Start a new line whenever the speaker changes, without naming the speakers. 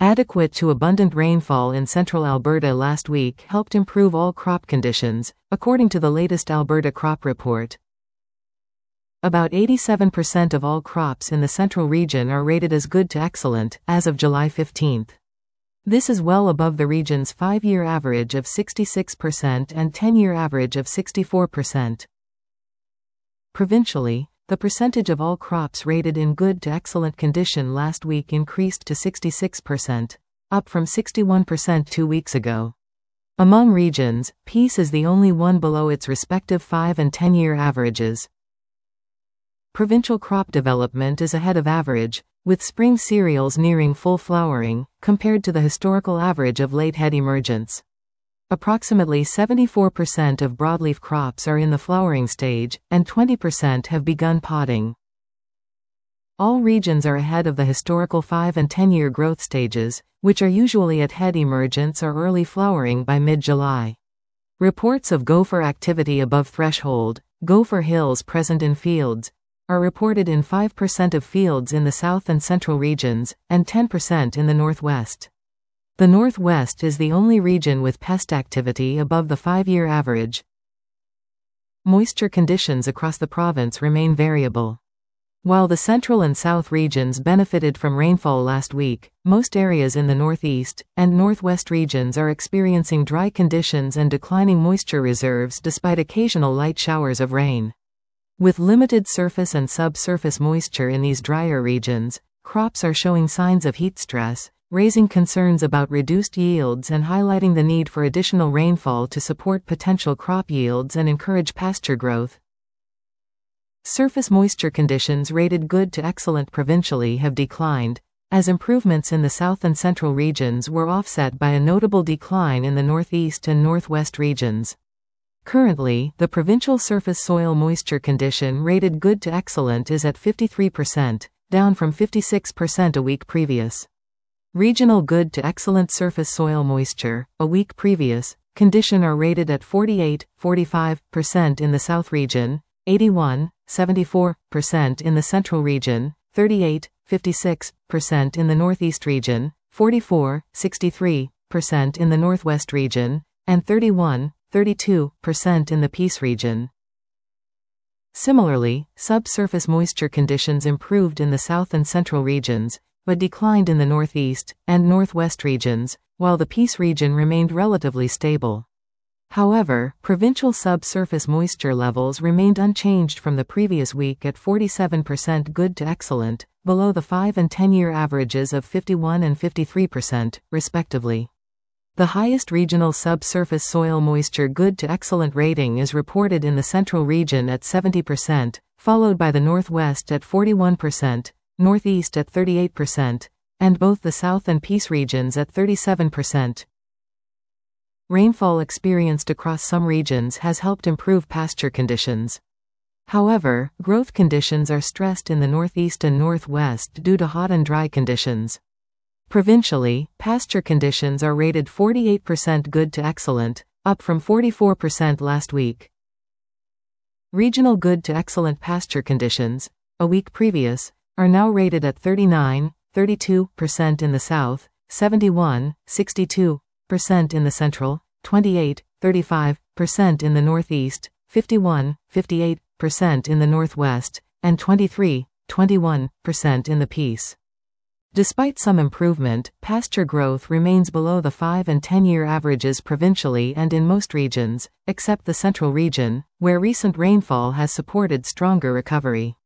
Adequate to abundant rainfall in central Alberta last week helped improve all crop conditions, according to the latest Alberta crop report. About 87% of all crops in the central region are rated as good to excellent, as of July 15. This is well above the region's 5-year average of 66% and 10-year average of 64%. Provincially, the percentage of all crops rated in good to excellent condition last week increased to 66%, up from 61% 2 weeks ago. Among regions, Peace is the only one below its respective 5- and 10-year averages. Provincial crop development is ahead of average, with spring cereals nearing full flowering, compared to the historical average of late head emergence. Approximately 74% of broadleaf crops are in the flowering stage, and 20% have begun podding. All regions are ahead of the historical 5- and 10-year growth stages, which are usually at head emergence or early flowering by mid-July. Reports of gopher activity above threshold, gopher hills present in fields, are reported in 5% of fields in the south and central regions, and 10% in the northwest. The northwest is the only region with pest activity above the 5-year average. Moisture conditions across the province remain variable. While the central and south regions benefited from rainfall last week, most areas in the northeast and northwest regions are experiencing dry conditions and declining moisture reserves despite occasional light showers of rain. With limited surface and subsurface moisture in these drier regions, crops are showing signs of heat stress, raising concerns about reduced yields and highlighting the need for additional rainfall to support potential crop yields and encourage pasture growth. Surface moisture conditions rated good to excellent provincially have declined, as improvements in the south and central regions were offset by a notable decline in the northeast and northwest regions. Currently, the provincial surface soil moisture condition rated good to excellent is at 53%, down from 56% a week previous. Regional good to excellent surface soil moisture, a week previous, condition are rated at 48-45% in the south region, 81-74% in the central region, 38-56% in the northeast region, 44-63% in the northwest region, and 31-32% in the Peace region. Similarly, subsurface moisture conditions improved in the south and central regions, but declined in the northeast and northwest regions, while the Peace region remained relatively stable. However, provincial subsurface moisture levels remained unchanged from the previous week at 47% good to excellent, below the 5- and 10-year averages of 51% and 53%, respectively. The highest regional subsurface soil moisture good to excellent rating is reported in the central region at 70%, followed by the northwest at 41%, northeast at 38%, and both the south and Peace regions at 37%. Rainfall experienced across some regions has helped improve pasture conditions. However, growth conditions are stressed in the northeast and northwest due to hot and dry conditions. Provincially, pasture conditions are rated 48% good to excellent, up from 44% last week. Regional good to excellent pasture conditions, a week previous, are now rated at 39-32% in the south, 71-62% in the central, 28-35% in the northeast, 51-58% in the northwest, and 23-21% in the Peace. Despite some improvement, pasture growth remains below the 5- and 10-year averages provincially and in most regions, except the central region, where recent rainfall has supported stronger recovery.